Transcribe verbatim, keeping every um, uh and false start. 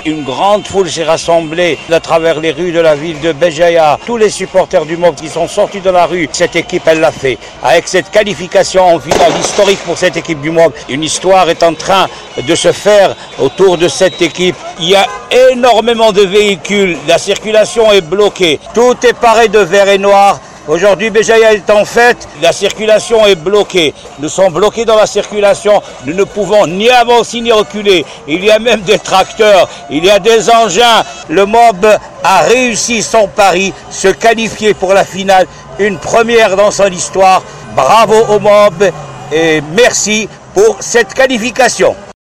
Une grande foule s'est rassemblée à travers les rues de la ville de Béjaïa. Tous les supporters du M O B qui sont sortis de la rue, cette équipe, elle l'a fait. Avec cette qualification en finale historique pour cette équipe du M O B, une histoire est en train de se faire autour de cette équipe. Il y a énormément de véhicules, la circulation est bloquée. Tout est paré de vert et noir. Aujourd'hui, Béjaïa est en fête, la circulation est bloquée. Nous sommes bloqués dans la circulation, nous ne pouvons ni avancer ni reculer. Il y a même des tracteurs, il y a des engins. Le M O B a réussi son pari, se qualifier pour la finale, une première dans son histoire. Bravo au M O B et merci pour cette qualification.